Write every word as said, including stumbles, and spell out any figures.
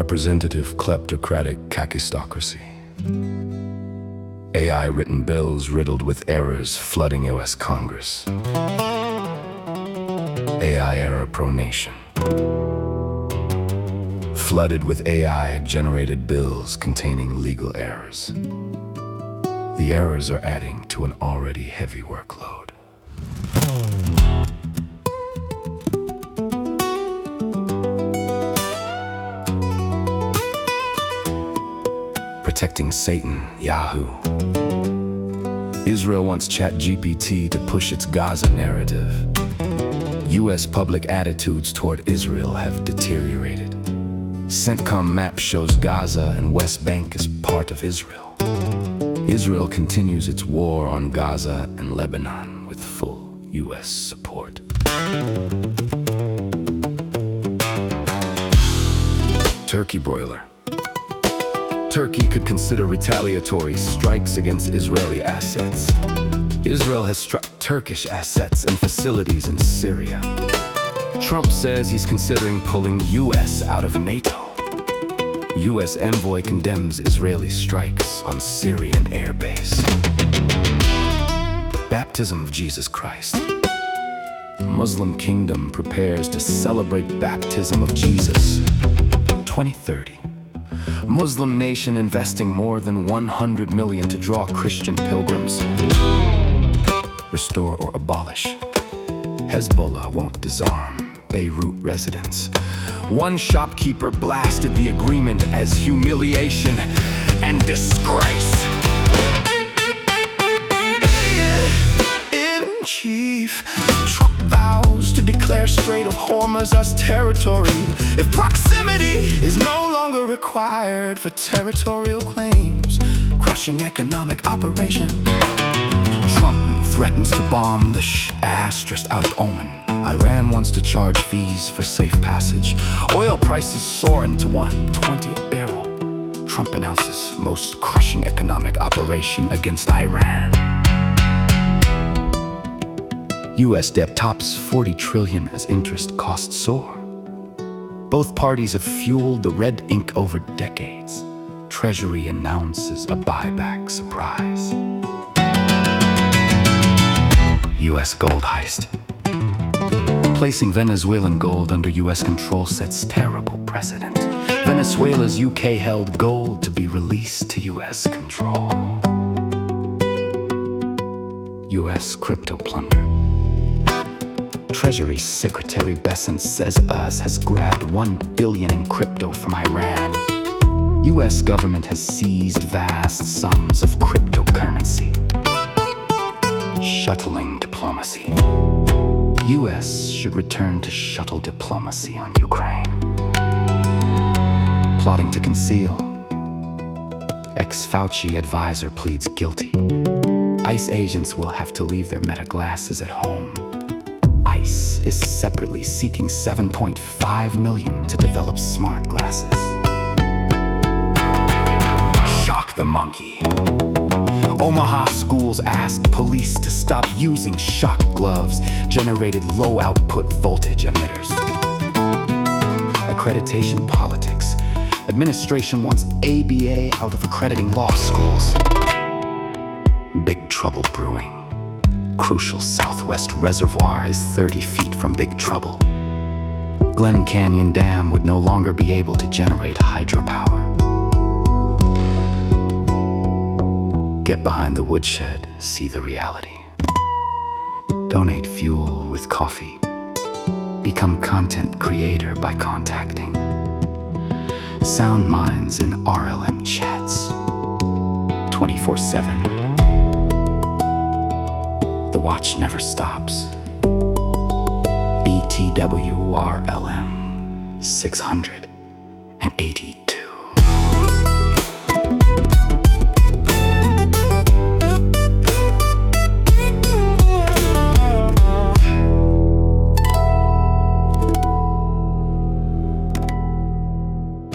representative kleptocratic kakistocracy. A I-written bills riddled with errors flooding U S Congress. A I error pronation. Flooded with A I-generated bills containing legal errors. The errors are adding to an already heavy workload. Protecting Satan, Yahoo. Israel wants ChatGPT to push its Gaza narrative. U S public attitudes toward Israel have deteriorated. CENTCOM map shows Gaza and West Bank as part of Israel. Israel continues its war on Gaza and Lebanon with full U S support. Turkey broiler. Turkey could consider retaliatory strikes against Israeli assets. Israel has struck Turkish assets and facilities in Syria. Trump says he's considering pulling U S out of NATO. U S envoy condemns Israeli strikes on Syrian airbase. Baptism of Jesus Christ. Muslim kingdom prepares to celebrate baptism of Jesus. twenty thirty. Muslim nation investing more than one hundred million to draw Christian pilgrims. Restore or abolish. Hezbollah won't disarm Beirut residents. One shopkeeper blasted the agreement as humiliation and disgrace. In chief, Trump vows to declare Strait of Hormuz as territory if proximity is no longer required for territorial claims. Crushing economic operation. Trump threatens to bomb the Shh asterisk out of Oman. Iran wants to charge fees for safe passage. Oil prices soaring to one twenty a barrel. Trump announces most crushing economic operation against Iran. U S debt tops forty trillion as interest costs soar. Both parties have fueled the red ink over decades. Treasury announces a buyback surprise. U S gold heist. Placing Venezuelan gold under U S control sets terrible precedent. Venezuela's U K-held gold to be released to U S control. U S crypto plunder. Treasury Secretary Bessent says U S has grabbed one billion in crypto from Iran. U S government has seized vast sums of cryptocurrency. Shuttling diplomacy. U S should return to shuttle diplomacy on Ukraine. Plotting to conceal. Ex-Fauci advisor pleads guilty. ICE agents will have to leave their meta glasses at home. ICE is separately seeking seven point five million to develop smart glasses. Shock the monkey. Omaha schools asked police to stop using shock gloves, generated low output voltage emitters. Accreditation politics. Administration wants A B A out of accrediting law schools. Big trouble brewing. Crucial Southwest Reservoir is thirty feet from big trouble. Glen Canyon Dam would no longer be able to generate hydropower. Get behind the woodshed, see the reality. Donate fuel with coffee. Become content creator by contacting Sound Minds in R L M chats. twenty-four seven. The watch never stops. B T W R L M six hundred eighty.